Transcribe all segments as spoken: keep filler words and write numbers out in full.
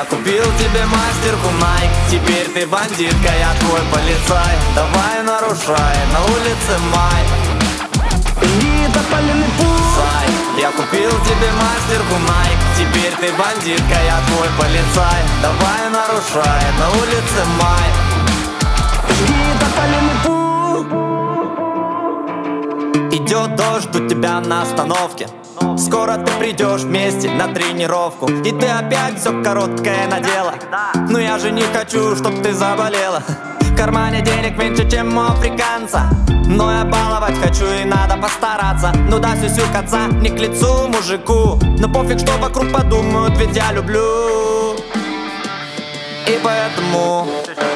купил тебе мастерку Nike, теперь ты бандитка, я твой полицай. Давай нарушай, на улице май. Зай, я купил тебе мастерку Nike, теперь ты бандитка, я твой полицай. Давай нарушай, на улице май. Идет дождь у тебя на остановке, скоро ты придешь вместе на тренировку, и ты опять все короткое надела. Но я же не хочу, чтоб ты заболела. В кармане денег меньше, чем у африканца, но я баловать хочу и надо постараться. Ну да, сюсюкаться не к лицу мужику, но пофиг, что вокруг подумают, ведь я люблю. И поэтому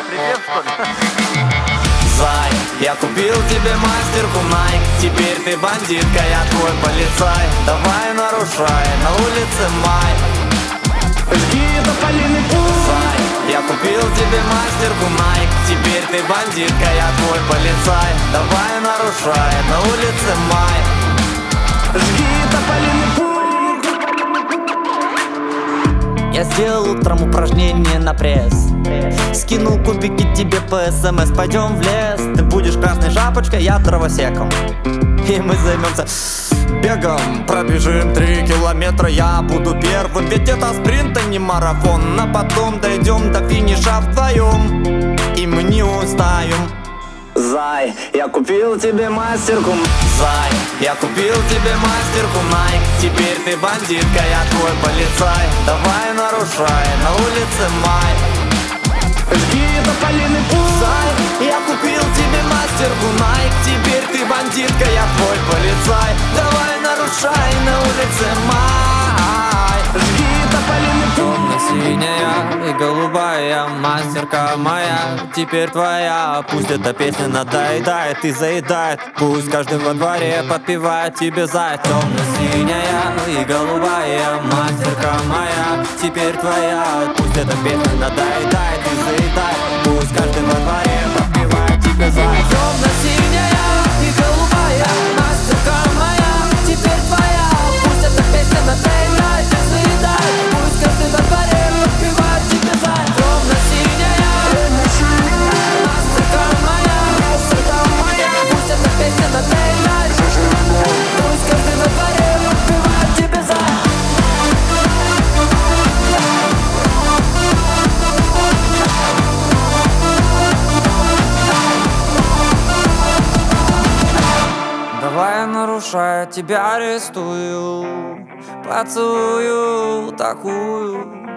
Зай, я купил тебе мастерку Nike, теперь ты бандитка, я твой полицай. Давай нарушай, на улице май. Зай, я купил тебе мастерку Nike, теперь ты бандитка, я твой полицай. Давай нарушай, на улице май. Я сделал утром упражнение на пресс, скинул кубики тебе по смс. Пойдем в лес, ты будешь красной шапочкой, я дровосеком, и мы займемся бегом. Пробежим три километра, я буду первым, ведь это спринт, а не марафон. А потом дойдем до финиша вдвоем, и мы не устаем. Зай, я купил тебе мастерку. Зай, я купил тебе мастерку Nike, теперь ты бандитка, я твой полицай. Давай нарушай, на улице май. Зай, я купил тебе мастерку Nike, теперь ты бандитка, я твой полицай. Давай нарушай, на улице май. Темно-синяя и голубая мастерка моя, теперь твоя. Пусть эта песня надоедает и заедает, пусть каждый во дворе подпевает тебе за. Темно-синяя и голубая мастерка моя, теперь твоя. Пусть эта песня надоедает и заедает, пусть каждый во дворе подпевает тебе за. Темно-синяя и голубая мастерка моя, теперь твоя. Пусть эта песня надоедает и заедает, пусть каждый во дворе подпевает тебе за. Темно-синяя мастерка моя, пусть эта песня надоедает, пусть каждый во дворе подпевает тебе за. Давай я нарушаю, тебя арестую, поцелую такую.